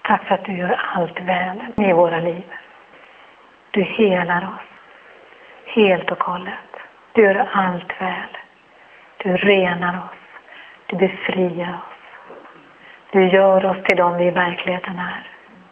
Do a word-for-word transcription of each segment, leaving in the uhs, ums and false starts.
Tack för att du gör allt väl i våra liv. Du helar oss helt och hållet. Du gör allt väl. Du renar oss. Du befriar oss. Du gör oss till dem vi i verkligheten är.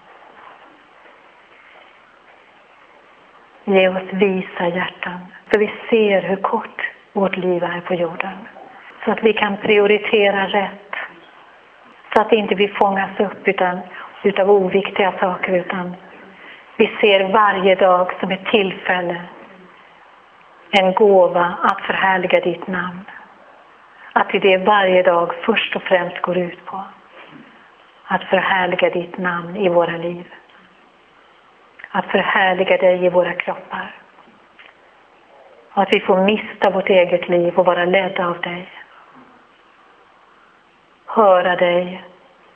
Ge oss visa hjärtan, så vi ser hur kort vårt liv är på jorden. Så att vi kan prioritera rätt. Så att inte vi fångas upp utan, utav oviktiga saker, utan vi ser varje dag som ett tillfälle, en gåva att förhärliga ditt namn. Att det varje dag först och främst går ut på att förhärliga ditt namn i våra liv. Att förhärliga dig i våra kroppar. Och att vi får mista vårt eget liv och vara ledda av dig. Höra dig.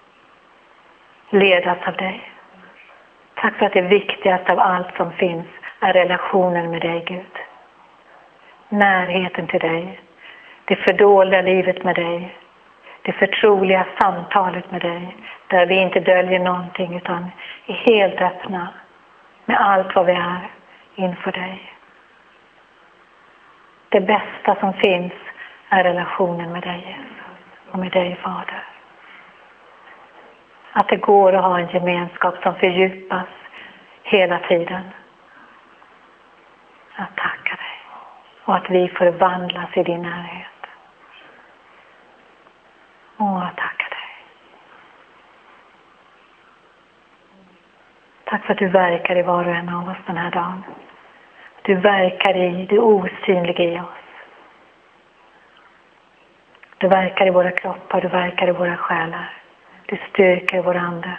Ledas av dig. Tack för att det viktigaste av allt som finns är relationen med dig, Gud. Närheten till dig. Det fördolda livet med dig. Det förtroliga samtalet med dig. Där vi inte döljer någonting utan är helt öppna med allt vad vi är inför dig. Det bästa som finns är relationen med dig, Jesus. Och med dig, Fader. Att det går att ha en gemenskap som fördjupas hela tiden. Att tacka dig. Och att vi förvandlas i din närhet. Och att tacka dig. Tack för att du verkar i var och en av oss den här dagen. Du verkar i det osynliga i oss. Du verkar i våra kroppar, du verkar i våra själar. Du styrker vår ande.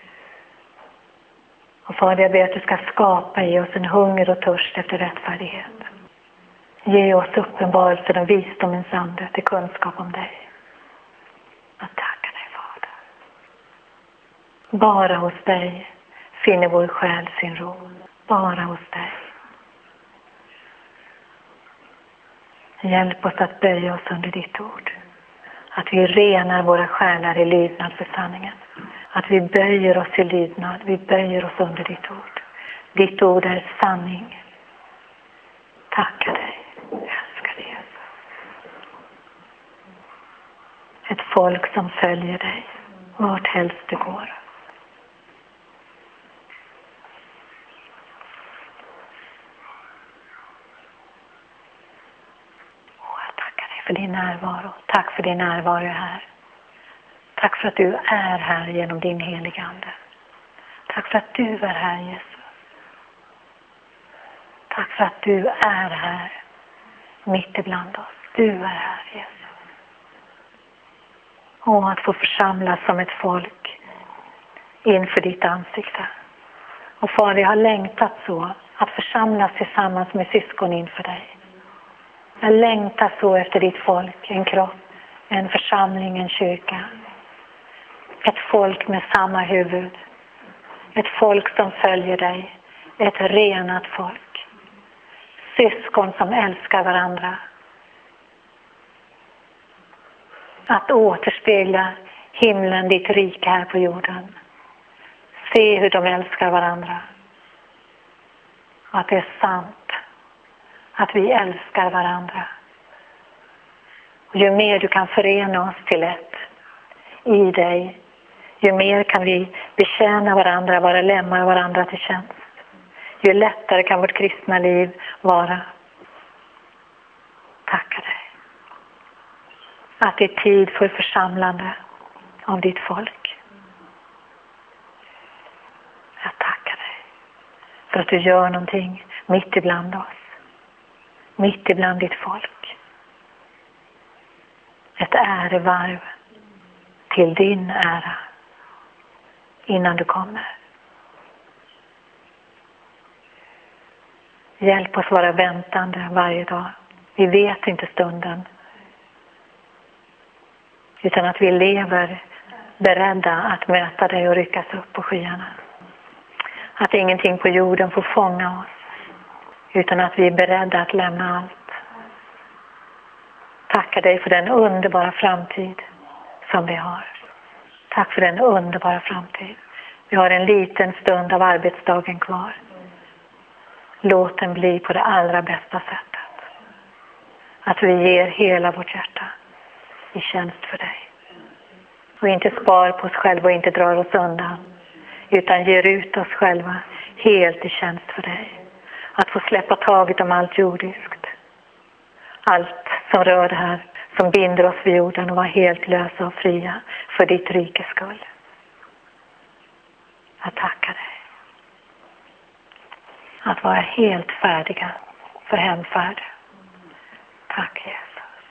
Och Fader, jag ber att du ska skapa i oss en hunger och törst efter rättfärdighet. Ge oss uppenbarelsen och visdomens ande till kunskap om dig. Jag tackar dig, Fader. Bara hos dig finner vår själ sin ro. Bara hos dig. Hjälp oss att böja oss under ditt ord. Att vi renar våra själar i lydnad för sanningen. Att vi böjer oss i lydnad. Vi böjer oss under ditt ord. Ditt ord är sanning. Tackar dig. Jag älskar dig, Jesus. Ett folk som följer dig. Vart helst du går. För din närvaro. Tack för din närvaro här. Tack för att du är här genom din heliga ande. Tack för att du är här, Jesus. Tack för att du är här mitt ibland oss. Du är här, Jesus. Och att få församlas som ett folk inför ditt ansikte. Och Far, jag har längtat så att församlas tillsammans med syskon inför dig. Jag längtar så efter ditt folk, en kropp, en församling, en kyrka. Ett folk med samma huvud. Ett folk som följer dig. Ett renat folk. Syskon som älskar varandra. Att återspegla himlen, ditt rike här på jorden. Se hur de älskar varandra. Att det är sant. Att vi älskar varandra. Och ju mer du kan förena oss till ett i dig, ju mer kan vi betjäna varandra, vara lemmar varandra till tjänst. Ju lättare kan vårt kristna liv vara. Tackar dig. Att det är tid för församlande av ditt folk. Jag tackar dig för att du gör någonting mitt ibland oss. Mitt ibland ditt folk. Ett ärevarv till din ära innan du kommer. Hjälp oss vara väntande varje dag. Vi vet inte stunden. Utan att vi lever beredda att möta dig och ryckas upp på skyarna. Att ingenting på jorden får fånga oss. Utan att vi är beredda att lämna allt. Tackar dig för den underbara framtid som vi har. Tack för den underbara framtid. Vi har en liten stund av arbetsdagen kvar. Låt den bli på det allra bästa sättet. Att vi ger hela vårt hjärta i tjänst för dig. Och inte spar på oss själva och inte drar oss undan. Utan ger ut oss själva helt i tjänst för dig. Att få släppa taget om allt jordiskt. Allt som rör det här, som binder oss vid jorden och vara helt lösa och fria för ditt rikes skull. Jag tackar dig. Att vara helt färdiga för hemfärd. Tack Jesus.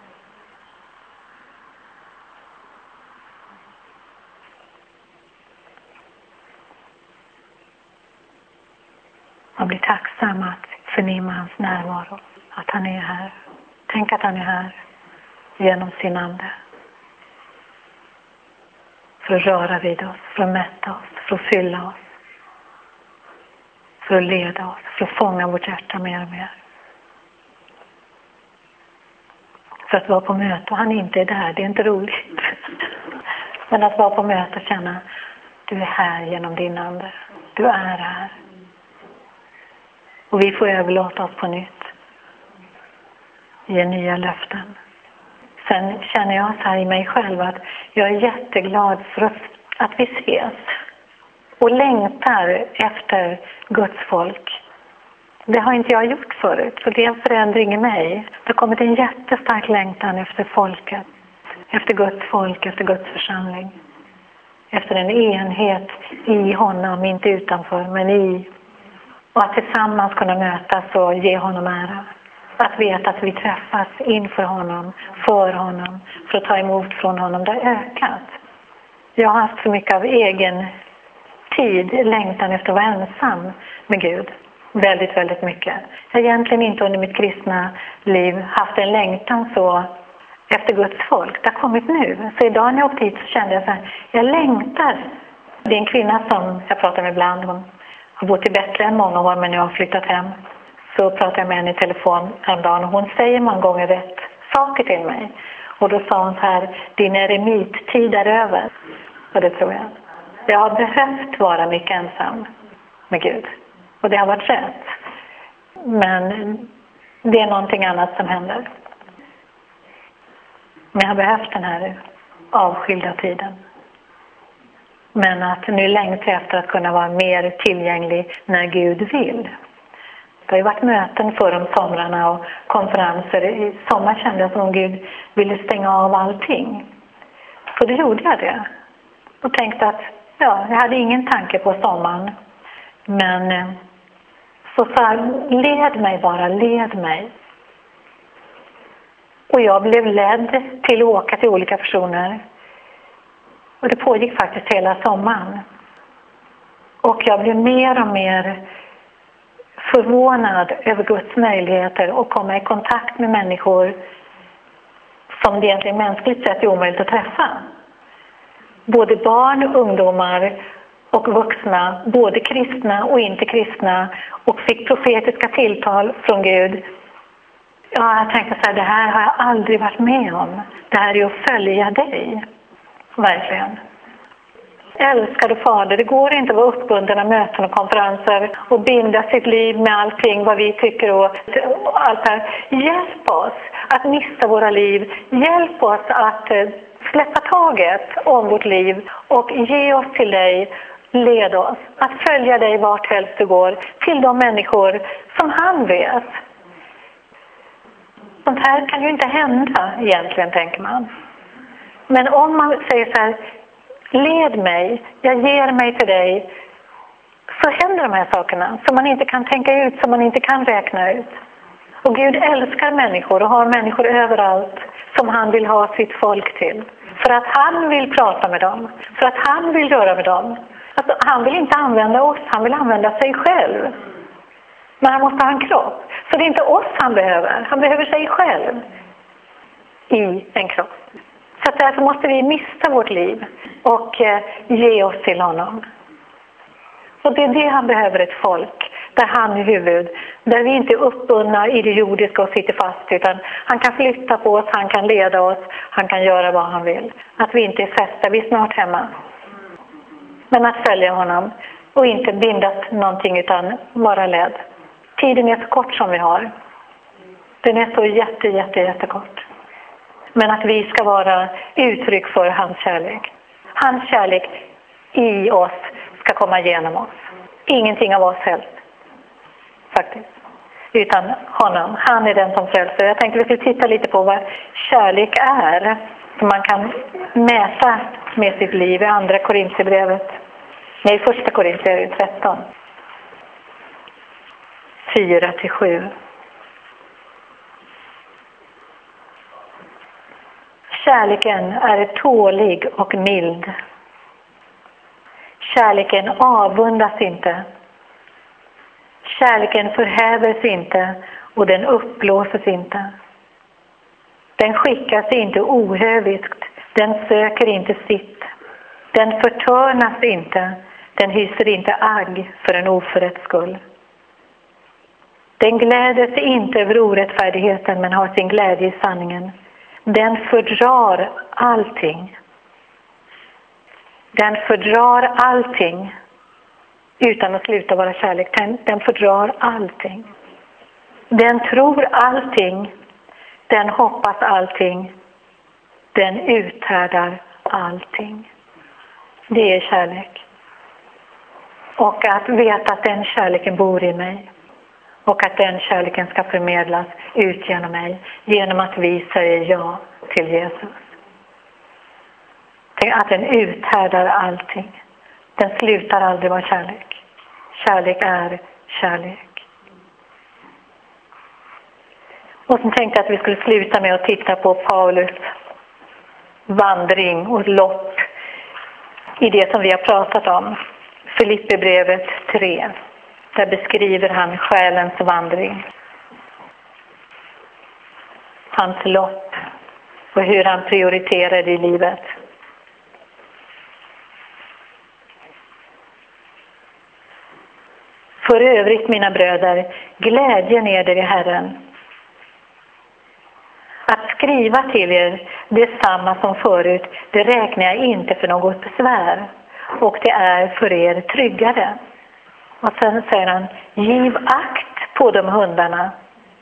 Jag blir tacksam att förnimma hans närvaro. Att han är här. Tänk att han är här genom sin ande. För att röra vid oss, för att mätta oss, för att fylla oss. För att leda oss, för att fånga vårt hjärta mer och mer. För att vara på möte och han inte är där, det är inte roligt. Men att vara på möte och känna, du är här genom din ande. Du är här. Och vi får överlåta oss på nytt. Ge nya löften. Sen känner jag så här i mig själv att jag är jätteglad för att, att vi ses. Och längtar efter Guds folk. Det har inte jag gjort förut. Så det är en förändring i mig. Det har kommit en jättestark längtan efter folket. Efter Guds folk, efter Guds församling. Efter en enhet i honom, inte utanför, men i. Och att tillsammans kunna mötas och ge honom ära. Att veta att vi träffas inför honom, för honom, för att ta emot från honom. Det har ökat. Jag har haft så mycket av egen tid, längtan efter att vara ensam med Gud. Väldigt, väldigt mycket. Jag har egentligen inte under mitt kristna liv haft en längtan så efter Guds folk. Det har kommit nu. Så idag när jag åkte hit så kände jag så här, jag längtar. Det är en kvinna som jag pratar med ibland. Hon har bott i Betlehem många år men nu har flyttat hem. Så pratar jag med henne i telefon häromdagen och hon säger många gånger rätt saker till mig. Och då sa hon så här, din eremittid är över. Och det tror jag. Jag har behövt vara mycket ensam med Gud. Och det har varit rätt. Men det är någonting annat som händer. Men jag har behövt den här avskilda tiden. Men att nu längtar jag efter att kunna vara mer tillgänglig när Gud vill. Det har ju varit möten för om somrarna och konferenser. I sommar kände jag som om Gud ville stänga av allting. Så då gjorde jag det. Och tänkte att ja, jag hade ingen tanke på sommaren. Men så sa led mig bara, led mig. Och jag blev ledd till att åka till olika personer. Och det pågick faktiskt hela sommaren. Och jag blev mer och mer förvånad över Guds möjligheter att komma i kontakt med människor som det egentligen mänskligt sett är omöjligt att träffa. Både barn, ungdomar och vuxna, både kristna och inte kristna, och fick profetiska tilltal från Gud. Ja, jag tänkte så här, det här har jag aldrig varit med om. Det här är att följa dig. Verkligen. Älskade Fader, det går inte att vara uppbunden av möten och konferenser och binda sitt liv med allting vad vi tycker och, och allt det här. Hjälp oss att missa våra liv. Hjälp oss att eh, släppa taget om vårt liv och ge oss till dig. Led oss att följa dig vart helst du går till de människor som han vet. Sånt här kan ju inte hända egentligen, tänker man. Men om man säger så här, led mig, jag ger mig till dig, så händer de här sakerna som man inte kan tänka ut, som man inte kan räkna ut. Och Gud älskar människor och har människor överallt som han vill ha sitt folk till. För att han vill prata med dem, för att han vill göra med dem. Alltså, han vill inte använda oss, han vill använda sig själv. Men han måste ha en kropp. Så det är inte oss han behöver, han behöver sig själv i en kropp. Så därför måste vi missa vårt liv och eh, ge oss till honom. Och det är det han behöver, ett folk där han är huvud. Där vi inte är uppbundna i det jordiska och sitter fast, utan han kan flytta på oss, han kan leda oss, han kan göra vad han vill. Att vi inte är fästa, vi är snart hemma. Men att följa honom och inte bindas någonting utan vara ledd. Tiden är så kort som vi har. Den är så jätte, jätte, jättekort. Men att vi ska vara uttryck för hans kärlek. Hans kärlek i oss ska komma igenom oss. Ingenting av oss helst. Faktiskt. Utan honom. Han är den som frälser. Jag tänkte vi skulle titta lite på vad kärlek är. Som man kan mäta med sitt liv i andra Korinthierbrevet. Nej, första Korinthierbrevet tretton. fyra till sju. Kärleken är tålig och mild. Kärleken avundas inte. Kärleken förhäver sig inte och den uppblåses inte. Den skickar sig inte ohövigt. Den söker inte sitt. Den förtörnas inte. Den hyser inte agg för en oförrätt skull. Den gläder sig inte över orättfärdigheten men har sin glädje i sanningen. Den fördrar allting. Den fördrar allting utan att sluta vara kärlek. Den, den fördrar allting. Den tror allting. Den hoppas allting. Den uthärdar allting. Det är kärlek. Och att veta att den kärleken bor i mig. Och att den kärleken ska förmedlas ut genom mig. Genom att vi säger ja till Jesus. Att den uthärdar allting. Den slutar aldrig vara kärlek. Kärlek är kärlek. Och så tänkte jag att vi skulle sluta med att titta på Paulus vandring och lopp i det som vi har pratat om. Filipperbrevet tre. Där beskriver han själens vandring. Hans lopp och hur han prioriterade i livet. För övrigt, mina bröder, glädjen eder i Herren. Att skriva till er detsamma som förut, det räknar jag inte för något besvär. Och det är för er tryggare. Och sen säger han, giv akt på de hundarna.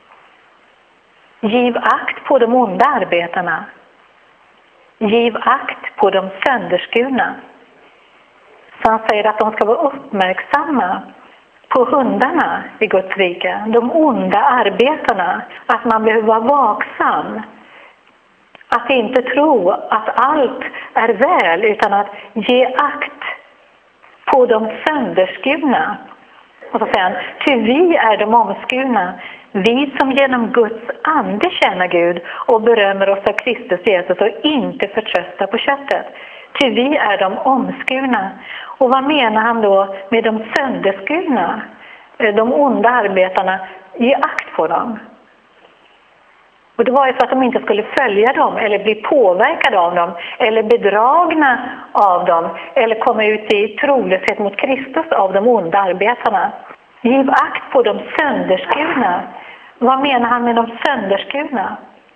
Giv akt på de onda arbetarna. Giv akt på de sönderskurna. Så han säger att de ska vara uppmärksamma på hundarna i Guds rike. De onda arbetarna. Att man behöver vara vaksam. Att inte tro att allt är väl utan att ge akt på de sönderskurna. Och så säger han, ty vi är de omskurna, vi som genom Guds ande känner Gud och berömmer oss av Kristus Jesus och inte förtröstar på köttet. Ty vi är de omskurna. Och vad menar han då med de sönderskurna? De onda arbetarna, ge akt på dem. Och det var ju för att de inte skulle följa dem eller bli påverkade av dem eller bedragna av dem eller komma ut i trolöshet mot Kristus av de onda arbetarna. Giv akt på de sönderskurna. Vad menar han med de sönderskurna?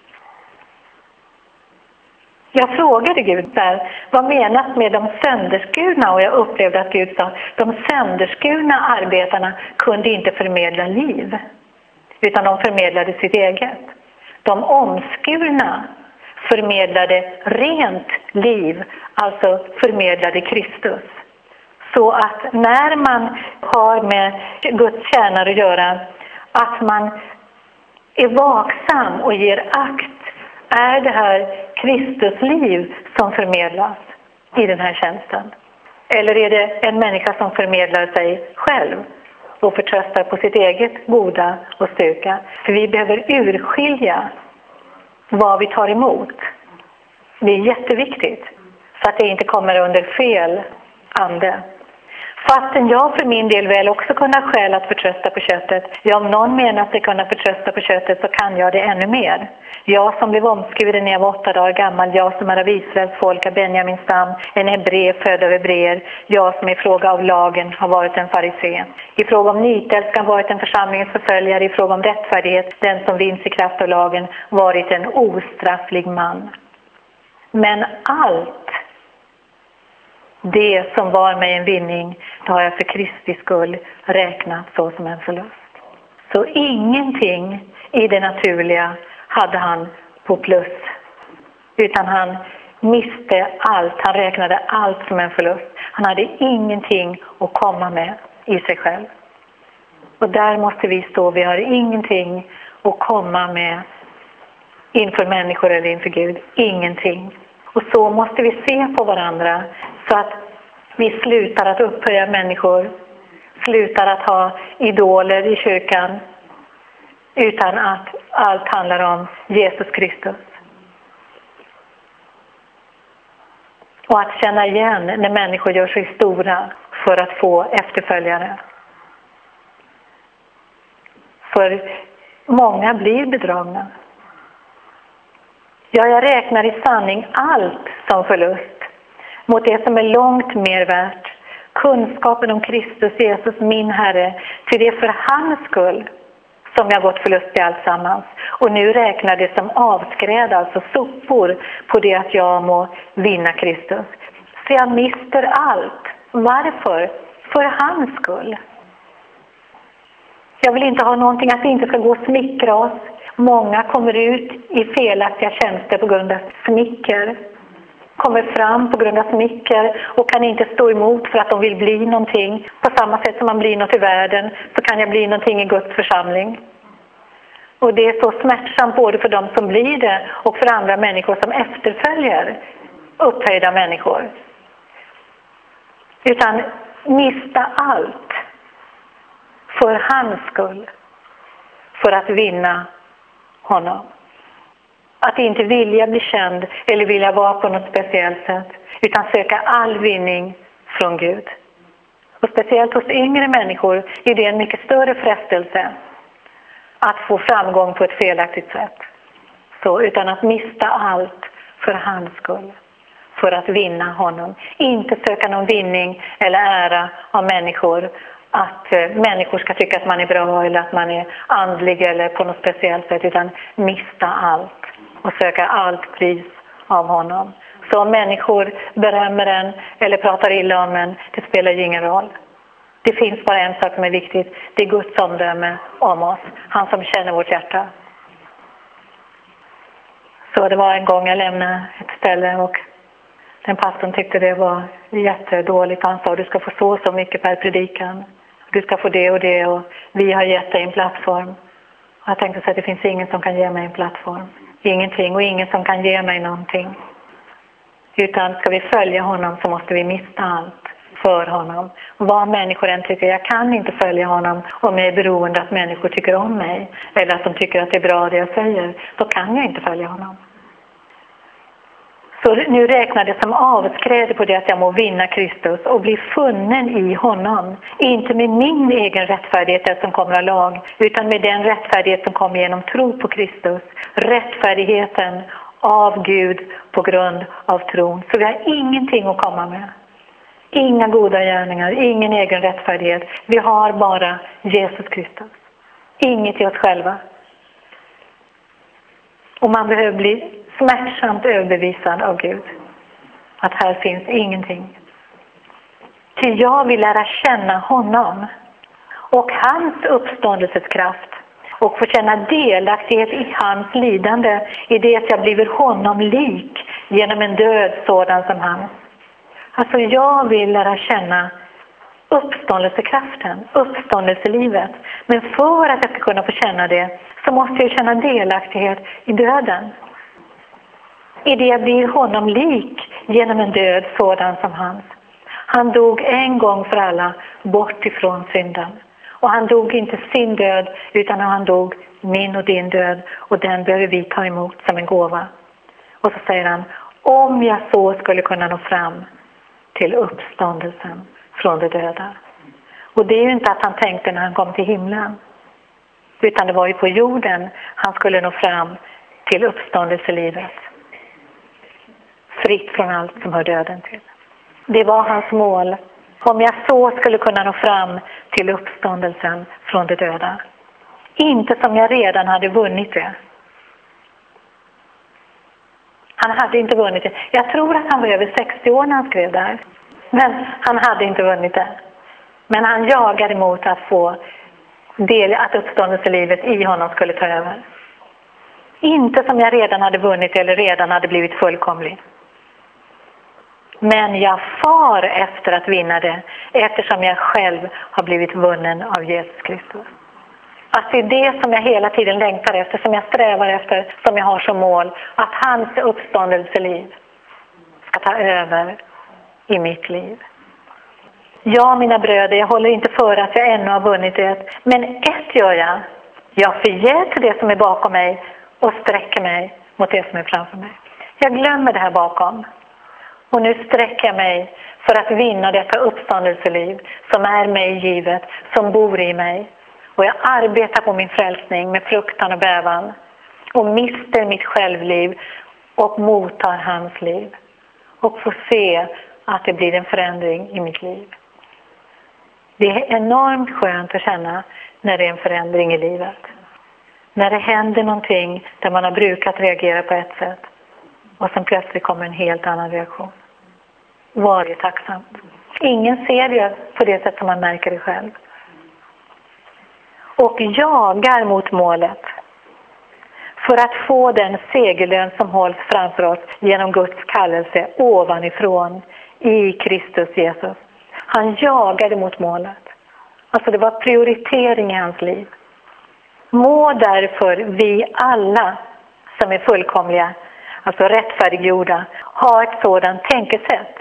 Jag frågade Gud där, vad menas med de sönderskurna? Och jag upplevde att Gud sa, de sönderskurna arbetarna kunde inte förmedla liv. Utan de förmedlade sitt eget. De omskurna förmedlade rent liv, alltså förmedlade Kristus. Så att när man har med Guds tjänare att göra, att man är vaksam och ger akt, är det här Kristus liv som förmedlas i den här tjänsten? Eller är det en människa som förmedlar sig själv och förtröstar på sitt eget goda och styrka? För vi behöver urskilja vad vi tar emot. Det är jätteviktigt så att det inte kommer under fel ande. Fastän jag för min del väl också kunna skäl att förtrösta på köttet. Ja, om någon menar sig kunna förtrösta på köttet så kan jag det ännu mer. Jag som blev omskuren när jag var åtta dagar gammal. Jag som är av Israels folk, av Benjamins stam. En hebré född av hebreer. Jag som i fråga av lagen har varit en farisé. I fråga om nitälskan varit en församlingens förföljare. I fråga om rättfärdighet, den som vinns i kraft av lagen, varit en ostrafflig man. Men allt Det som var mig en vinning, det har jag för Kristi skull räknat så som en förlust. Så ingenting i det naturliga hade han på plus. Utan han miste allt, han räknade allt som en förlust. Han hade ingenting att komma med i sig själv. Och där måste vi stå, vi har ingenting att komma med inför människor eller inför Gud. Ingenting. Och så måste vi se på varandra så att vi slutar att upphöja människor, slutar att ha idoler i kyrkan, utan att allt handlar om Jesus Kristus. Och att känna igen när människor gör sig stora för att få efterföljare. För många blir bedragna. Ja, jag räknar i sanning allt som förlust mot det som är långt mer värt. Kunskapen om Kristus Jesus, min Herre, till det för hans skull som jag gått förlust i alltsammans. Och nu räknar det som avskräd, alltså sopor, på det att jag må vinna Kristus. Så jag mister allt. Varför? För hans skull. Jag vill inte ha någonting att det inte ska gå och smickra oss. Många kommer ut i felaktiga tjänster på grund av smicker. Kommer fram på grund av smicker och kan inte stå emot för att de vill bli någonting. På samma sätt som man blir något i världen så kan jag bli någonting i Guds församling. Och det är så smärtsamt både för de som blir det och för andra människor som efterföljer upphöjda människor. Utan mista allt för hans skull, för att vinna honom. Att inte vilja bli känd eller vilja vara på något speciellt sätt, utan söka all vinning från Gud. Och speciellt hos yngre människor är det en mycket större frestelse att få framgång på ett felaktigt sätt. Så, utan att mista allt för hans skull, för att vinna honom. Inte söka någon vinning eller ära av människor, att eh, människor ska tycka att man är bra eller att man är andlig eller på något speciellt sätt, utan mista allt och söka allt pris av honom. Så om människor berömmer en eller pratar illa om en, det spelar ju ingen roll. Det finns bara en sak som är viktigt, det är Guds omdöme om oss, han som känner vårt hjärta. Så det var en gång jag lämnade ett ställe och den pastorn tyckte det var jättedåligt. Han sa, du ska få så så mycket per predikan. Du ska få det och det och vi har gett dig en plattform. Och jag tänkte så att det finns ingen som kan ge mig en plattform. Ingenting och ingen som kan ge mig någonting. Utan ska vi följa honom så måste vi mista allt för honom. Vad människor än tycker, jag kan inte följa honom om jag är beroende att människor tycker om mig. Eller att de tycker att det är bra det jag säger. Då kan jag inte följa honom. Så nu räknar det som avskräde på det att jag må vinna Kristus och bli funnen i honom. Inte med min egen rättfärdighet som kommer av lag, utan med den rättfärdighet som kommer genom tro på Kristus. Rättfärdigheten av Gud på grund av tron. Så vi har ingenting att komma med. Inga goda gärningar, ingen egen rättfärdighet. Vi har bara Jesus Kristus. Inget i oss själva. Och man behöver bli smärtsamt överbevisad av Gud. Att här finns ingenting. Till jag vill lära känna honom och hans uppståndelseskraft och få känna delaktighet i hans lidande i det att jag blir honom lik genom en död sådan som han. Alltså jag vill lära känna uppståndelsekraften, uppståndelselivet. Men för att jag ska kunna få känna det så måste jag känna delaktighet i döden. I det jag blir honom lik genom en död sådan som hans. Han dog en gång för alla bort ifrån synden. Och han dog inte sin död utan han dog min och din död. Och den behöver vi ta emot som en gåva. Och så säger han, om jag så skulle kunna nå fram till uppståndelsen från de döda. Och det är ju inte att han tänkte när han kom till himlen. Utan det var ju på jorden han skulle nå fram till uppståndelselivet. Fritt från allt som hör döden till. Det var hans mål. Om jag så skulle kunna nå fram till uppståndelsen från de döda. Inte som jag redan hade vunnit det. Han hade inte vunnit det. Jag tror att han var över sextio år när han skrev där. Men han hade inte vunnit det. Men han jagade mot att få del, att uppståndelselivet i honom skulle ta över. Inte som jag redan hade vunnit eller redan hade blivit fullkomlig. Men jag far efter att vinna det, eftersom jag själv har blivit vunnen av Jesus Kristus. Att det är det som jag hela tiden längtar efter, som jag strävar efter, som jag har som mål. Att hans uppståndelseliv ska ta över i mitt liv. Ja, mina bröder, jag håller inte för att jag ännu har vunnit det. Men ett gör jag. Jag förgäter det som är bakom mig och sträcker mig mot det som är framför mig. Jag glömmer det här bakom. Och nu sträcker jag mig för att vinna detta uppståndelseliv som är mig givet, som bor i mig. Och jag arbetar på min frälsning med fruktan och bävan. Och mister mitt självliv och mottar hans liv. Och får se att det blir en förändring i mitt liv. Det är enormt skönt att känna när det är en förändring i livet. När det händer någonting där man har brukat reagera på ett sätt. Och sen plötsligt kommer en helt annan reaktion. Var det tacksamt. Ingen ser det på det sätt som man märker det själv. Och jagar mot målet. För att få den segerlön som hålls framför oss genom Guds kallelse ovanifrån i Kristus Jesus. Han jagade mot målet. Alltså det var prioritering i hans liv. Må därför vi alla som är fullkomliga, alltså rättfärdiggjorda, ha ett sådant tänkesätt.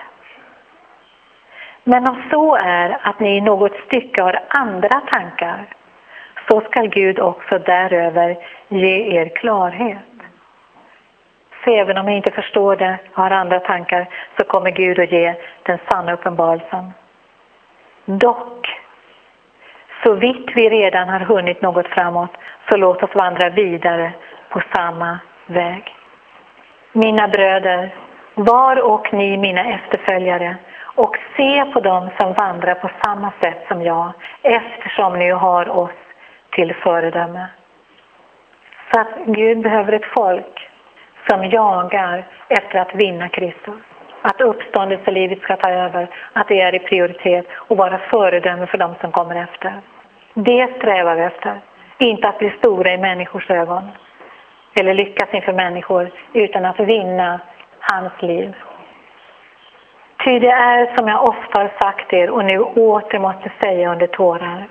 Men om så är att ni i något stycke har andra tankar, så ska Gud också däröver ge er klarhet. Så även om ni inte förstår det och har andra tankar, så kommer Gud att ge den sanna uppenbarelsen. Dock, så vitt vi redan har hunnit något framåt, så låt oss vandra vidare på samma väg. Mina bröder, var och ni mina efterföljare, och se på dem som vandrar på samma sätt som jag, eftersom ni har oss till föredöme. Så att Gud behöver ett folk som jagar efter att vinna Kristus. Att uppståndelselivet ska ta över, att det är i prioritet och vara föredöme för dem som kommer efter. Det strävar vi efter. Inte att bli stora i människors ögon eller lyckas inför människor, utan att vinna hans liv. Ty det är som jag ofta har sagt er och nu åter måste säga under tårar.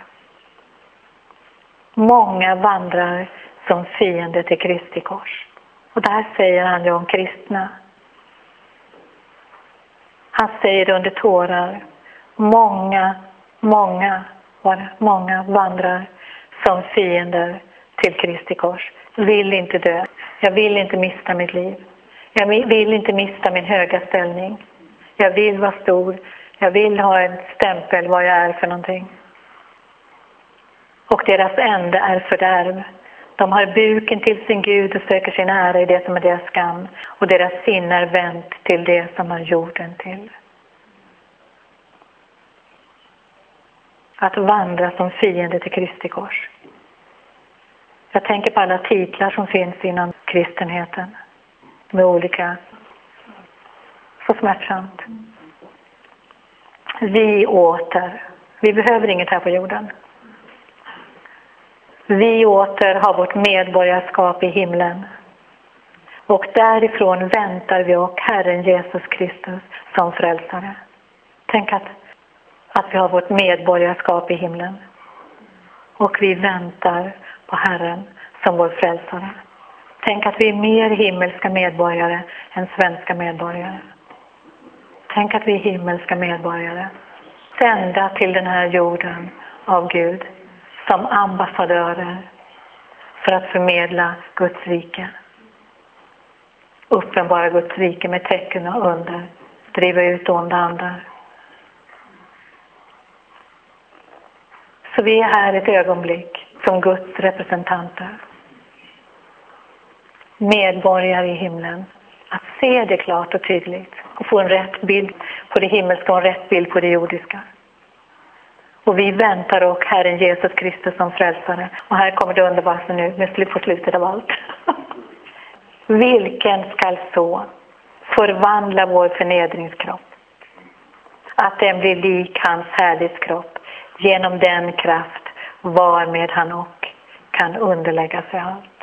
Många vandrar som fiender till Kristi kors. Och där säger han ju om kristna. Han säger under tårar. Många, många, många vandrar som fiender till Kristi kors. Vill inte dö. Jag vill inte mista mitt liv. Jag vill inte mista min höga ställning. Jag vill vara stor. Jag vill ha en stämpel vad jag är för någonting. Och deras ände är fördärv. De har buken till sin Gud och söker sin ära i det som är deras skam. Och deras sinne är vänt till det som har jorden till. Att vandra som fiende till Kristi kors. Jag tänker på alla titlar som finns inom kristenheten. Med olika. Så smärtsamt. Vi åter. Vi behöver inget här på jorden. Vi åter har vårt medborgarskap i himlen. Och därifrån väntar vi och Herren Jesus Kristus som frälsare. Tänk att, att vi har vårt medborgarskap i himlen. Och vi väntar på Herren som vår frälsare. Tänk att vi är mer himmelska medborgare än svenska medborgare. Tänk att vi är himmelska medborgare. Sända till den här jorden av Gud som ambassadörer för att förmedla Guds rike. Uppenbara Guds rike med tecken och under. Driva ut onda andar. Så vi är här ett ögonblick som Guds representanter. Medborgare i himlen. Att se det klart och tydligt. Och få en rätt bild på det himmelska och en rätt bild på det jordiska. Och vi väntar och Herren Jesus Kristus som frälsare. Och här kommer det underbara nu med på slutet av allt. Vilken skall så förvandla vår förnedringskropp. att den blir lik hans härlighetskropp genom den kraft varmed han och kan underlägga sig allt.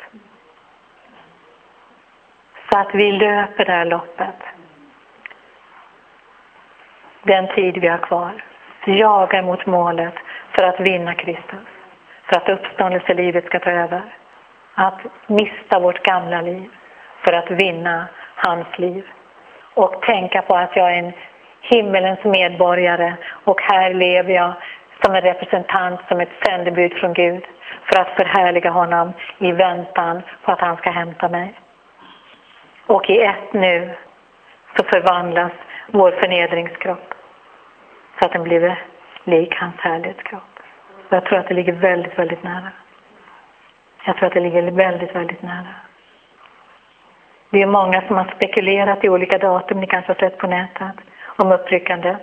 Så att vi löper det här loppet. Den tid vi har kvar. Jagar mot målet för att vinna Kristus. För att uppståndelselivet ska ta över. Att mista vårt gamla liv för att vinna hans liv. Och tänka på att jag är en himmelens medborgare och här lever jag som en representant, som ett sändebud från Gud för att förhärliga honom i väntan på att han ska hämta mig. Och i ett nu så förvandlas vår förnedringskropp så att den blir lik hans härlighetskropp. Jag tror att det ligger väldigt, väldigt nära. Jag tror att det ligger väldigt, väldigt nära. Det är många som har spekulerat i olika datum, ni kanske har sett på nätet, om uppryckandet.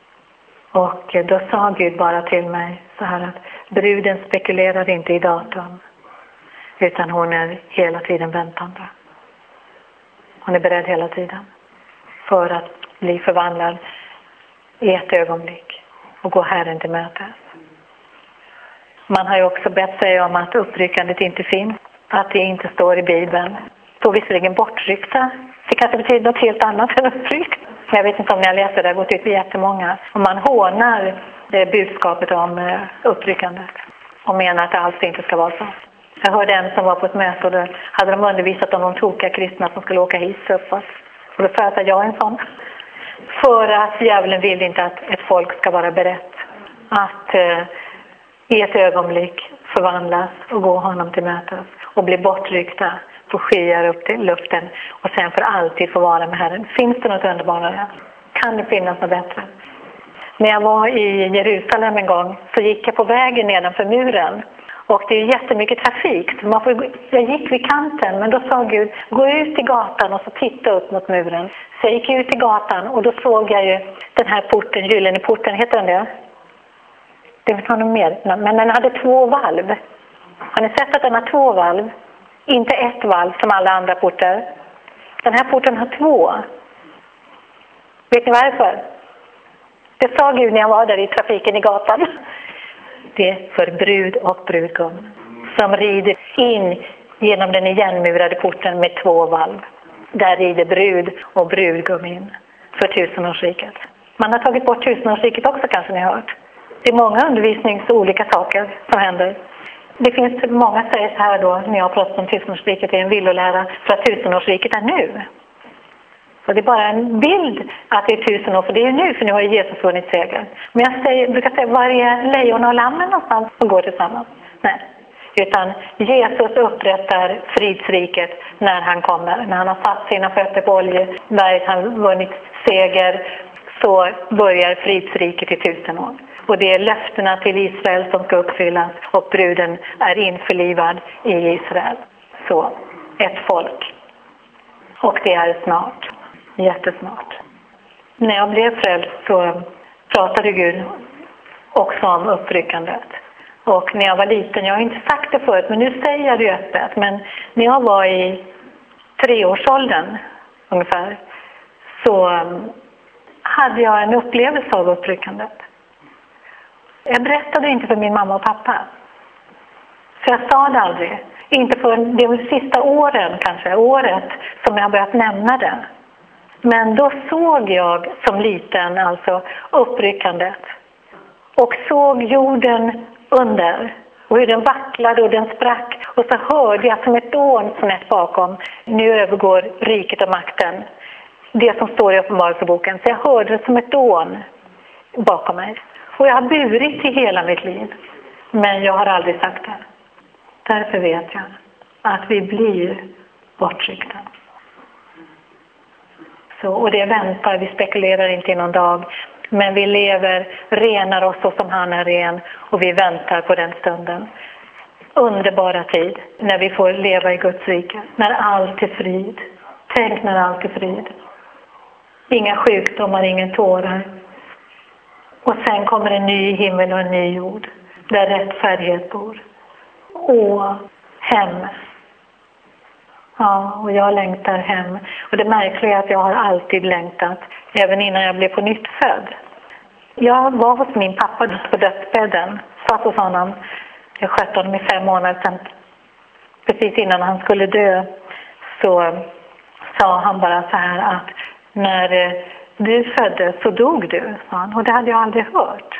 Och då sa Gud bara till mig så här att bruden spekulerar inte i datum, utan hon är hela tiden väntande. Hon är beredd hela tiden för att bli förvandlad i ett ögonblick och gå Herren till mötes. Man har ju också bett sig om att uppryckandet inte finns, att det inte står i Bibeln. Då visserligen bortryckta, det kanske betyder något helt annat än uppryckt. Jag vet inte om ni har läst det, det har gått ut för jättemånga. Och man hånar budskapet om uppryckandet och menar att det alls inte ska vara så. Jag hörde en som var på ett möte och då hade de undervisat om de tokiga kristna som skulle åka hiss uppåt. Och då sa jag att jag är en sån. För att djävulen vill inte att ett folk ska vara berett att eh, i ett ögonblick förvandlas och gå honom till mötes och bli bortryckta på skyar upp till luften och sen för alltid få vara med Herren. Finns det något underbarare? Kan det finnas något bättre? När jag var i Jerusalem en gång så gick jag på vägen nedanför muren. Och det är jättemycket trafik. Man får, jag gick vid kanten, men då sa Gud, gå ut i gatan och så titta upp mot muren. Så jag gick ut i gatan och då såg jag ju den här porten, gyllene porten, heter den det? Det vet någon mer. Men den hade två valv. Har ni sett att den har två valv? Inte ett valv som alla andra portar. Den här porten har två. Vet ni varför? Det sa Gud när jag var där i trafiken i gatan. Det är för brud och brudgum som rider in genom den igenmurade porten med två valv. Där rider brud och brudgum in för tusenårsriket. Man har tagit bort tusenårsriket också, kanske ni har hört. Det är många undervisnings- och olika saker som händer. Det finns många säger så här då, när jag pratar om tusenårsriket är en villolära för att tusenårsriket är nu. Och det är bara en bild att det är tusen år, för det är ju nu, för nu har Jesus vunnit seger. Men jag säger, brukar säga varje lejon och lammen någonstans som går tillsammans. Nej, utan Jesus upprättar fridsriket när han kommer. När han har satt sina fötter på oljeberget, han har vunnit seger, så börjar fridsriket i tusen år. Och det är löftena till Israel som ska uppfyllas och bruden är införlivad i Israel. Så, ett folk. Och det är snart. Jättesnart. När jag blev frälst så pratade Gud också om uppryckandet. Och när jag var liten, jag har inte sagt det förut, men nu säger jag det öppet. Men när jag var i treårsåldern ungefär så hade jag en upplevelse av uppryckandet. Jag berättade inte för min mamma och pappa. Så jag sa det aldrig. Inte för de sista åren kanske, året som jag börjat nämna det. Men då såg jag som liten alltså uppryckandet. Och såg jorden under. Och hur den vacklade och den sprack. Och så hörde jag som ett dån snett bakom. Nu övergår riket och makten. Det som står i Uppenbarelseboken. Så jag hörde det som ett dån bakom mig. Och jag har burit i hela mitt liv. Men jag har aldrig sagt det. Därför vet jag att vi blir bortryckta. Så, och det väntar, vi spekulerar inte i någon dag. Men vi lever, renar oss så som han är ren. Och vi väntar på den stunden. Underbara tid när vi får leva i Guds rike. När allt är frid. Tänk när allt är frid. Inga sjukdomar, ingen tårar. Och sen kommer en ny himmel och en ny jord. Där rättfärdighet bor. Och hem. Ja, och jag längtar hem. Och det märkliga är att jag har alltid längtat. Även innan jag blev på nytt född. Jag var hos min pappa på dödsbädden. Satt hos honom. Jag skötte honom i fem månader sedan. Precis innan han skulle dö så sa han bara så här att när du föddes så dog du, sa han. Och det hade jag aldrig hört.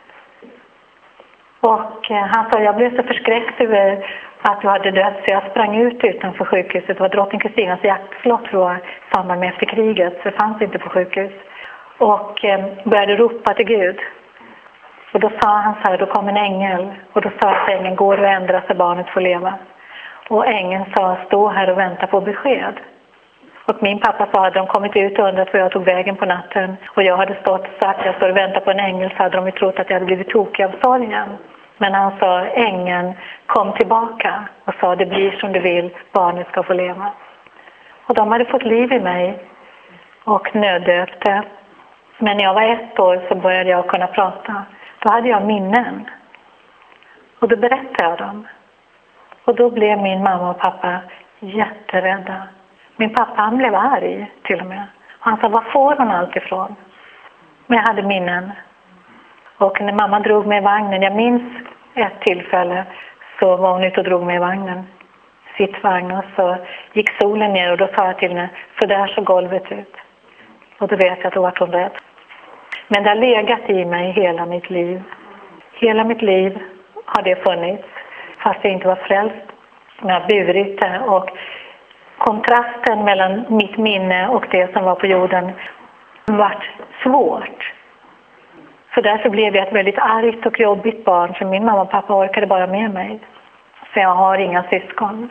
Och han sa, jag blev så förskräckt över att du hade dött så jag sprang ut utanför sjukhuset. Det var drottning Kristinas jaktslott för samband med efter kriget, så det fanns inte på sjukhus. Och började ropa till Gud. Och då sa han så här, då kom en ängel. Och då sa att ängeln går och ändra så barnet får leva. Och ängeln sa, stå här och vänta på besked. Och min pappa sa, hade de kommit ut och undrat var jag tog vägen på natten. Och jag hade stått och sagt, jag står och väntar på en ängel, så hade de ju trott att jag hade blivit tokig av sorgen. Men han sa, ängeln kom tillbaka och sa, det blir som du vill, barnet ska få leva. Och de hade fått liv i mig och nöddöpte. Men när jag var ett år så började jag kunna prata. Då hade jag minnen. Och då berättade jag dem. Och då blev min mamma och pappa jätterädda. Min pappa han blev arg till och med. Och han sa, var får hon allt ifrån? Men jag hade minnen. Och när mamma drog mig i vagnen, jag minns ett tillfälle, så var hon ute och drog mig i vagnen. Sitt vagn, och så gick solen ner och då sa jag till henne, så där så golvet ut. Och då vet jag att då var hon rädd. Men det har legat i mig hela mitt liv. Hela mitt liv har det funnits. Fast jag inte var frälst. Men jag har burit det. Och kontrasten mellan mitt minne och det som var på jorden var svårt. Så därför blev jag ett väldigt argt och jobbigt barn. För min mamma och pappa orkade bara med mig. Så jag har inga syskon.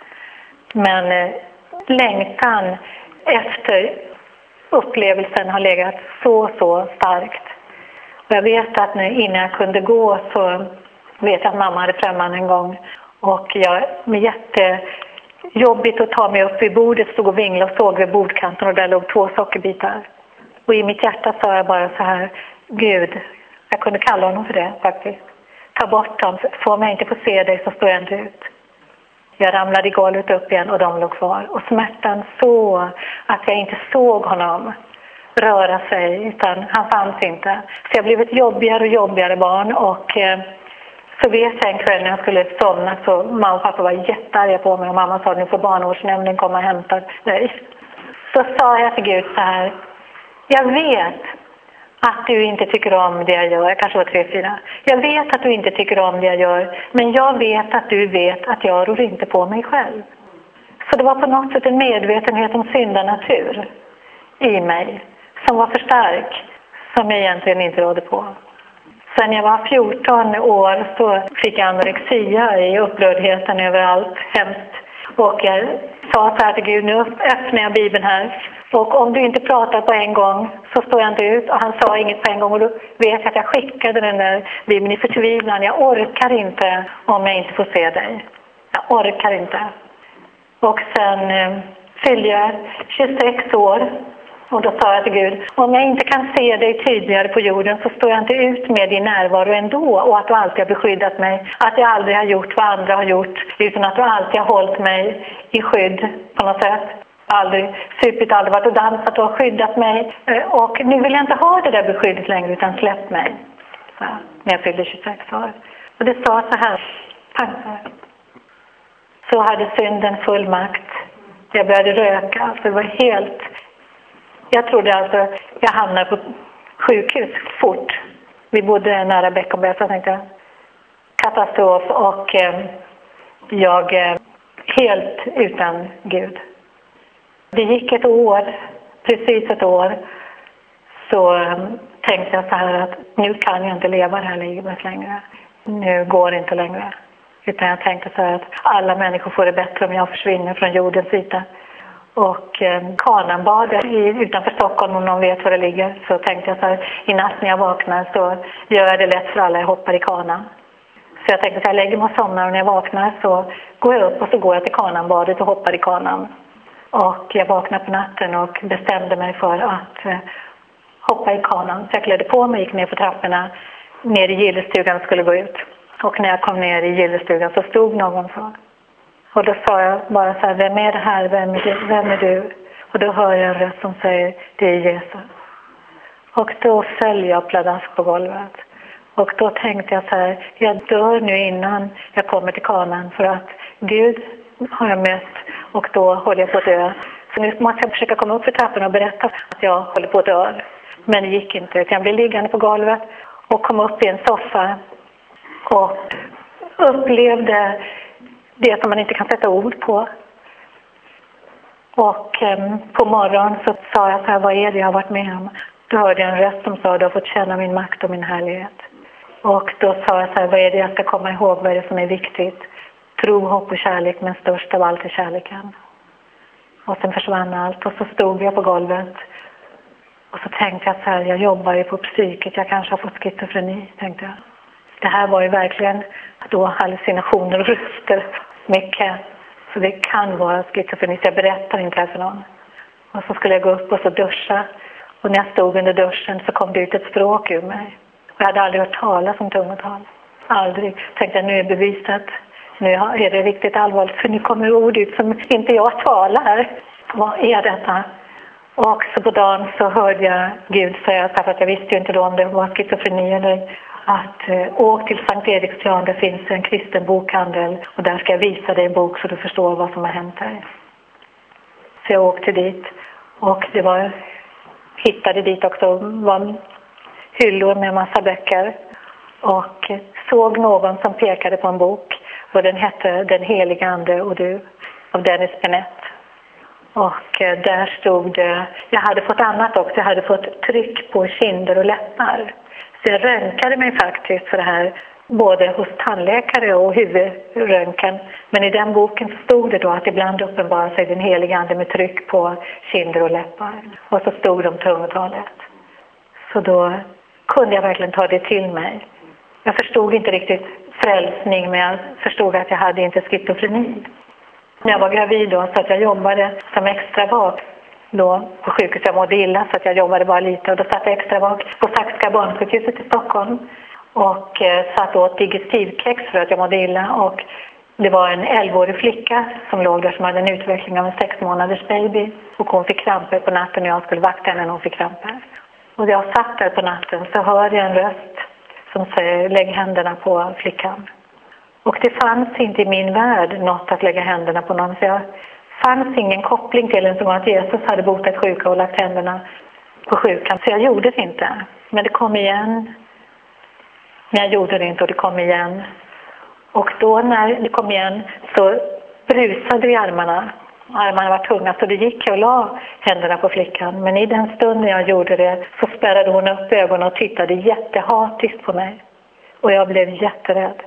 Men eh, längtan efter upplevelsen har legat så, så starkt. Och jag vet att när, innan jag kunde gå så vet jag att mamma hade främman en gång. Och jag med jättejobbigt att ta mig upp vid bordet, stod och vinglade och såg vid bordkanten och där låg två sockerbitar. Och i mitt hjärta sa jag bara så här, Gud, jag kunde kalla honom för det faktiskt. Ta bort dem, får mig inte få se dig så står jag inte ut. Jag ramlade i golvet upp igen och de låg kvar. Och smärtan så att jag inte såg honom röra sig, utan han fanns inte. Så jag blev ett jobbigare och jobbigare barn. Och eh, så vet jag en kväll när jag skulle somna så mamma och pappa var jättearga på mig. Och mamma sa, nu får barnårsnämnden komma och hämta dig. Så sa jag till Gud så här, jag vet att du inte tycker om det jag gör. Jag kanske var tre, fyra. Jag vet att du inte tycker om det jag gör. Men jag vet att du vet att jag rår inte på mig själv. Så det var på något sätt en medvetenhet om syndanatur i mig. Som var för stark. Som jag egentligen inte rådde på. Sen jag var fjorton år så fick jag anorexia i upprördheten över allt hemskt. Och jag sa så här till Gud, nu öppnar jag Bibeln här. Och om du inte pratar på en gång så står jag inte ut. Och han sa inget på en gång och då vet jag att jag skickade den där Bibeln i förtvivlan. Jag orkar inte om jag inte får se dig. Jag orkar inte. Och sen eh, fyllde jag tjugosex år. Och då sa jag till Gud, om jag inte kan se dig tydligare på jorden så står jag inte ut med din närvaro ändå. Och att du alltid har beskyddat mig. Att jag aldrig har gjort vad andra har gjort. Utan att du alltid har hållit mig i skydd på något sätt. Aldrig supit, aldrig varit och dansat och skyddat mig. Och nu vill jag inte ha det där beskyddet längre utan släpp mig. Så, när jag fyllde tjugosex år. Och det sa så här, pang så här. Så hade synden full makt. Jag började röka, alltså det var helt... Jag trodde alltså, jag hamnade på sjukhus fort. Vi bodde nära Bäckomberg, så jag tänkte katastrof och eh, jag eh, helt utan Gud. Det gick ett år, precis ett år, så eh, tänkte jag så här att nu kan jag inte leva det här livet längre. Nu går det inte längre. Utan jag tänkte så här att alla människor får det bättre om jag försvinner från jordens yta. Och eh, Kananbadet utanför Stockholm, om någon vet var det ligger, så tänkte jag så här, i natt när jag vaknar så gör jag det lätt för alla, jag hoppar i kanan. Så jag tänkte så här, jag lägger mig och somnar och när jag vaknar så går jag upp och så går jag till Kananbadet och hoppar i kanan. Och jag vaknade på natten och bestämde mig för att eh, hoppa i kanan. Så jag klädde på mig och gick ner på trapporna, ner i gillestugan och skulle gå ut. Och när jag kom ner i gillestugan så stod någon så. Och då sa jag bara så här, vem är det här, vem är du? Vem är du? Och då hör jag en röst som säger, det är Jesus. Och då föll jag pladask på golvet. Och då tänkte jag så här, jag dör nu innan jag kommer till kanan, för att Gud har jag mött och då håller jag på att dö. Så nu måste jag försöka komma upp för trappan och berätta att jag håller på att dö. Men det gick inte. Jag blev liggande på golvet och kom upp i en soffa och upplevde det som man inte kan sätta ord på. Och eh, på morgonen så sa jag så här, vad är det jag har varit med om? Då hörde jag en röst som sa, du har fått känna min makt och min härlighet. Och då sa jag så här, vad är det jag ska komma ihåg, vad är det som är viktigt? Tro, hopp och kärlek, men störst av allt är kärleken. Och sen försvann allt och så stod jag på golvet. Och så tänkte jag så här, jag jobbar ju på psyket, jag kanske har fått schizofreni, tänkte jag. Det här var ju verkligen då hallucinationer och röster mycket. Så det kan vara schizofreni, jag berättar inte här för någon. Och så skulle jag gå upp och så duscha. Och när jag stod under duschen så kom det ut ett språk ur mig. Och jag hade aldrig hört talas om tungotal. Aldrig. Tänkte jag, nu är bevisat. Nu är det riktigt allvarligt, för nu kommer ord ut som inte jag talar. Vad är detta? Och så på dagen så hörde jag Gud säga, för att jag visste ju inte då om det var schizofreni eller att eh, åk till Sankt Eriksplan, där finns en kristen bokhandel och där ska jag visa dig en bok så du förstår vad som har hänt här. Så jag åkte dit och det var, hittade dit också var hyllor med massa böcker och såg någon som pekade på en bok och den hette Den heliga ande och du av Dennis Bennett. Och eh, där stod det, jag hade fått annat också, jag hade fått tryck på kinder och läppar. Så jag röntgade mig faktiskt för det här, både hos tandläkare och huvudröntgen. Men i den boken stod det då att ibland uppenbarar sig den heliga ande med tryck på kinder och läppar. Och så stod det om tungotalet. Så då kunde jag verkligen ta det till mig. Jag förstod inte riktigt frälsning, men jag förstod att jag hade inte schizofreni. När jag var gravid då, så att jag jobbade som extra vak då på sjukhus. Jag mådde illa så att jag jobbade bara lite och då satt jag extra vak på Saxiska barnsjukhuset i Stockholm och eh, satt åt digestivkex för att jag mådde illa. Och det var en elvaårig flicka som låg där som hade en utveckling av en sex månaders baby och hon fick kramper på natten och jag skulle vakta henne när hon fick kramper. Och när jag satt där på natten så hörde jag en röst som säger, lägg händerna på flickan. Och det fanns inte i min värld något att lägga händerna på någon. Så jag fanns ingen koppling till en som att Jesus hade botat sjuka och lagt händerna på sjukan. Så jag gjorde det inte. Men det kom igen. Men jag gjorde det inte och det kom igen. Och då när det kom igen så brusade det i armarna. Armarna var tunga så det gick jag och la händerna på flickan. Men i den stunden jag gjorde det så spärrade hon upp ögonen och tittade jättehatiskt på mig. Och jag blev jätterädd.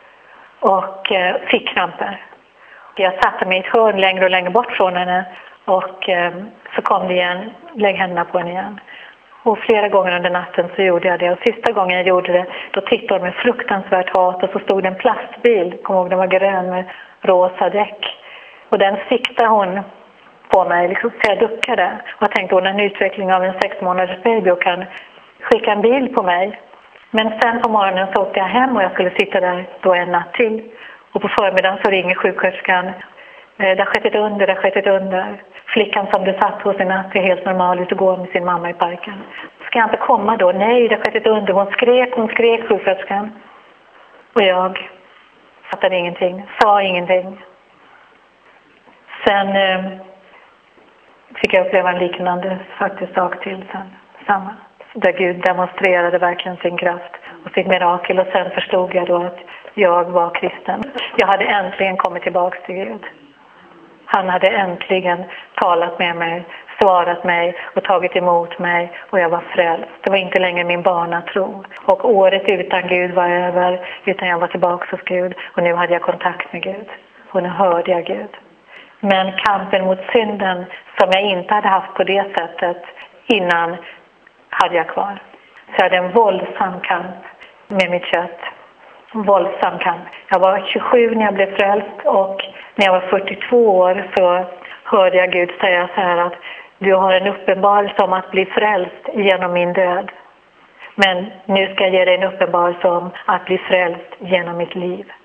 Och eh, fick kramper. Jag satte mig i ett hörn längre och längre bort från henne. Och eh, så kom det igen, lägg händerna på henne igen. Och flera gånger under natten så gjorde jag det. Och sista gången jag gjorde det, då tittade hon med fruktansvärt hat. Och så stod det en plastbil, kom ihåg den var grön med rosa däck. Och den siktade hon på mig, liksom, så jag duckade. Och jag tänkte hon är en utveckling av en sex månaders baby och kan skicka en bild på mig. Men sen på morgonen så åkte jag hem och jag skulle sitta där då en natt till. Och på förmiddagen så ringer sjuksköterskan. Det har skett ett under, det har skett ett under. Flickan som du satt hos i natt är helt normal ut och går med sin mamma i parken. Ska jag inte komma då? Nej, det har skett ett under. Hon skrek, hon skrek sjuksköterskan. Och jag fattade ingenting, sa ingenting. Sen eh, fick jag uppleva en liknande faktiskt sak till sen. Samma. Där Gud demonstrerade verkligen sin kraft och sitt mirakel. Och sen förstod jag då att jag var kristen. Jag hade äntligen kommit tillbaka till Gud. Han hade äntligen talat med mig, svarat mig och tagit emot mig. Och jag var frälst. Det var inte längre min barnatro. Och året utan Gud var över. Utan jag var tillbaka hos Gud. Och nu hade jag kontakt med Gud. Och nu hörde jag Gud. Men kampen mot synden som jag inte hade haft på det sättet innan hade jag kvar. Så jag hade en våldsam kamp med mitt kött. En våldsam kamp. Jag var tjugosju när jag blev frälst och när jag var fyrtiotvå år så hörde jag Gud säga så här att du har en uppenbarelse om att bli frälst genom min död. Men nu ska jag ge dig en uppenbarelse om att bli frälst genom mitt liv.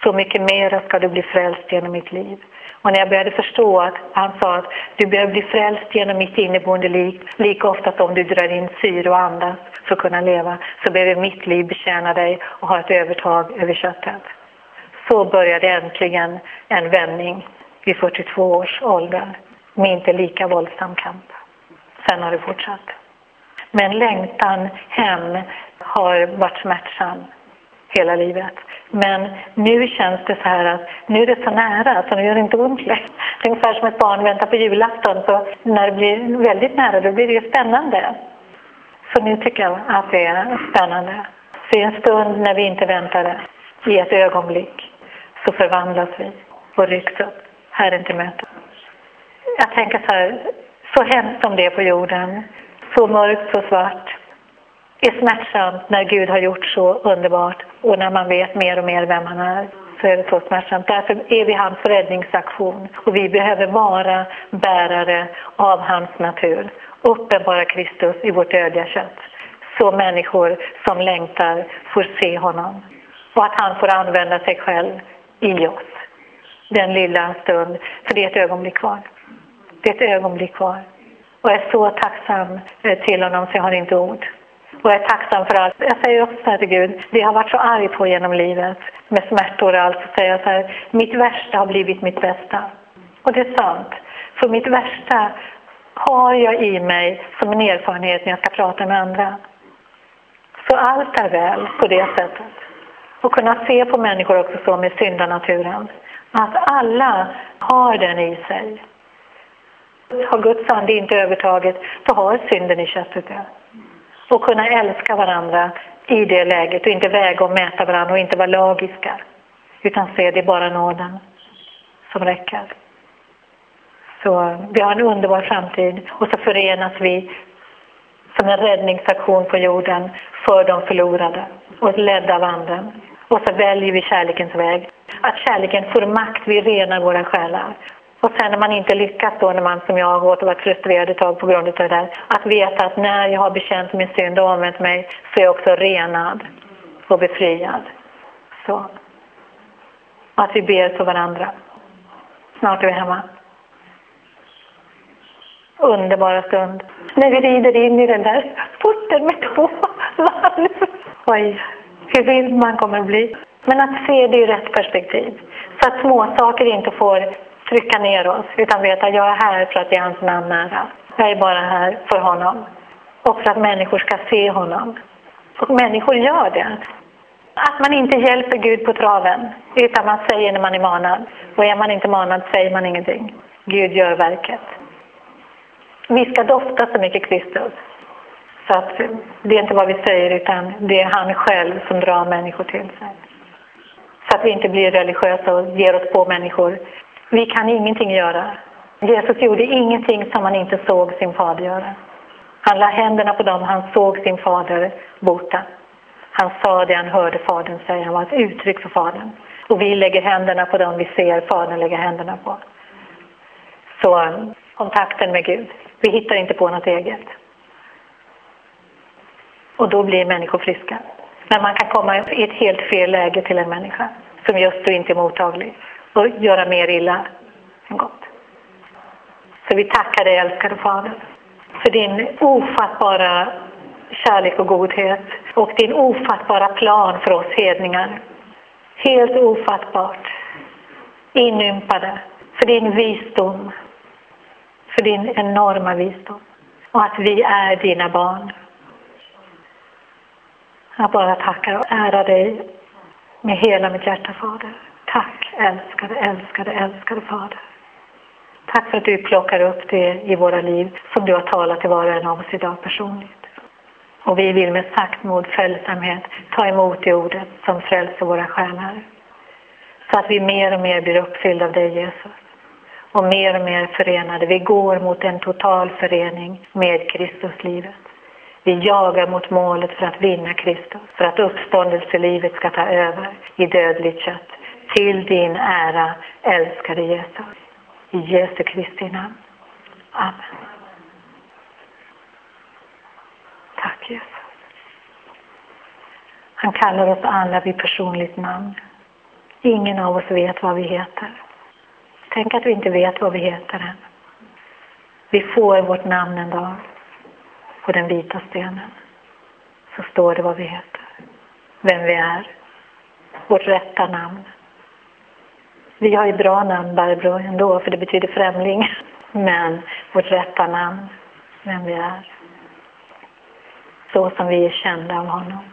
så mycket mer ska du bli frälst genom mitt liv. Och när jag började förstå att han sa att du behöver bli frälst genom mitt inneboende liv, lika ofta som du drar in syre och andas för att kunna leva, så behöver mitt liv betjäna dig och ha ett övertag över köttet. Så började äntligen en vändning vid fyrtiotvå års ålder med inte lika våldsam kamp. Sen har det fortsatt. Men längtan hem har varit smärtsam hela livet. Men nu känns det så här att nu är det så nära så nu gör det inte ont längre. Det är ungefär som ett barn väntar på julafton, så när det blir väldigt nära då blir det ju spännande. Så nu tycker jag att det är spännande. Så i en stund när vi inte väntade, i ett ögonblick, så förvandlas vi och rycks upp. Herren till möte. Jag tänker så här, så hemskt som det är på jorden, så mörkt, så svart, är smärtsamt när Gud har gjort så underbart, och när man vet mer och mer vem han är, så är det så smärtsamt. Därför är vi hans räddningsaktion, och vi behöver vara bärare av hans natur, uppenbara Kristus i vårt ödiga kött, så människor som längtar får se honom, och att han får använda sig själv i oss den lilla stund, för det är ett ögonblick kvar. Det är ett ögonblick kvar. Och jag är så tacksam till honom så jag har inte ord. Och jag är tacksam för allt. Jag säger också så här till Gud, det har varit så arg på genom livet med smärtor och allt, så säger jag så här, mitt värsta har blivit mitt bästa. Och det är sant. För mitt värsta har jag i mig som en erfarenhet när jag ska prata med andra. Så allt är väl på det sättet. Och kunna se på människor också så med syndanaturen. Att alla har den i sig. Har Guds ande inte övertaget, så har synden i köttet det. Och kunna älska varandra i det läget och inte väga och mäta varandra och inte vara lagiska. Utan se det är bara nåden som räcker. Så vi har en underbar framtid, och så förenas vi som en räddningsaktion på jorden för de förlorade och ledda av anden. Och så väljer vi kärlekens väg. Att kärleken får makt, vi renar våra själar. Och sen när man inte lyckas då, när man som jag har gått och varit frustrerad ett tag på grund av det där, att veta att när jag har bekänt min synd och omvänt mig, så är jag också renad och befriad. Så. Att vi ber för varandra. Snart är vi hemma. Underbara stund. När vi rider in i den där porten med två valv. Oj, hur vild man kommer att bli. Men att se det i rätt perspektiv. Så att små saker inte får trycka ner oss, utan veta att jag är här för att ge hans namn nära. Jag är bara här för honom. Och för att människor ska se honom. Och människor gör det. Att man inte hjälper Gud på traven, utan man säger när man är manad. Och är man inte manad säger man ingenting. Gud gör verket. Vi ska dofta så mycket Kristus. Så att det är inte vad vi säger, utan det är han själv som drar människor till sig. Så att vi inte blir religiösa och ger oss på människor. Vi kan ingenting göra. Jesus gjorde ingenting som han inte såg sin fader göra. Han la händerna på dem, han såg sin fader bota. Han sa det han hörde fadern säga, han var ett uttryck för fadern. Och vi lägger händerna på dem vi ser fadern lägga händerna på. Så kontakten med Gud, vi hittar inte på något eget. Och då blir människor friska. Men man kan komma i ett helt fel läge till en människa som just då inte är mottaglig och göra mer illa än gott. Så vi tackar dig, älskade Fader, för din ofattbara kärlek och godhet och din ofattbara plan för oss hedningar. Helt ofattbart, inympade, för din visdom, för din enorma visdom, och att vi är dina barn. Jag bara tackar och ärar dig med hela mitt hjärta, Fader. Tack, älskade, älskade, älskade Fader. Tack för att du plockar upp det i våra liv som du har talat till var och en av oss idag personligt. Och vi vill med saktmod, följsamhet ta emot det ordet som frälser våra själar. Så att vi mer och mer blir uppfyllda av dig, Jesus. Och mer och mer förenade. Vi går mot en total förening med Kristuslivet. Vi jagar mot målet för att vinna Kristus. För att uppståndelselivet ska ta över i dödligt kött. Till din ära, älskade Jesus. I Jesu Kristi namn. Amen. Tack, Jesus. Han kallar oss alla vid personligt namn. Ingen av oss vet vad vi heter. Tänk att vi inte vet vad vi heter än. Vi får vårt namn en dag på den vita stenen. Så står det vad vi heter. Vem vi är. Vårt rätta namn. Vi har ju bra namn, Barbro, ändå, för det betyder främling. Men vårt rätta namn, vem vi är. Så som vi är kända av honom.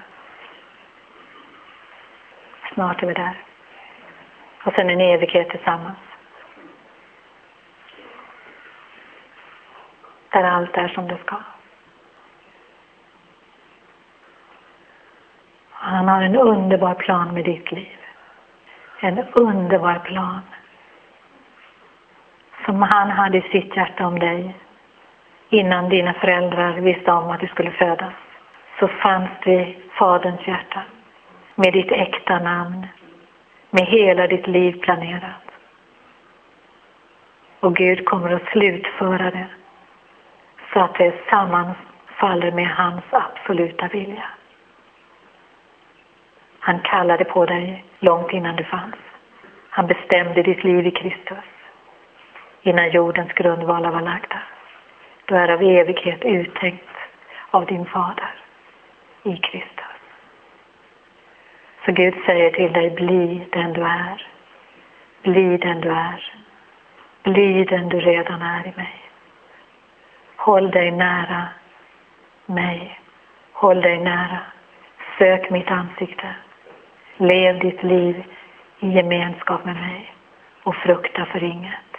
Snart är vi där. Och sen en evighet tillsammans. Där allt är som det ska. Han har en underbar plan med ditt liv. En underbar plan. Som han hade i sitt hjärta om dig. Innan dina föräldrar visste om att du skulle födas. Så fanns det i Faderns hjärta. Med ditt äkta namn. Med hela ditt liv planerat. Och Gud kommer att slutföra det. Så att det sammanfaller med hans absoluta vilja. Han kallade på dig långt innan du fanns. Han bestämde ditt liv i Kristus. Innan jordens grundvalar var lagda. Du är av evighet uttänkt av din fader i Kristus. Så Gud säger till dig, bli den du är. Bli den du är. Bli den du redan är i mig. Håll dig nära mig. Håll dig nära. Sök mitt ansikte. Lev ditt liv i gemenskap med mig. Och frukta för inget.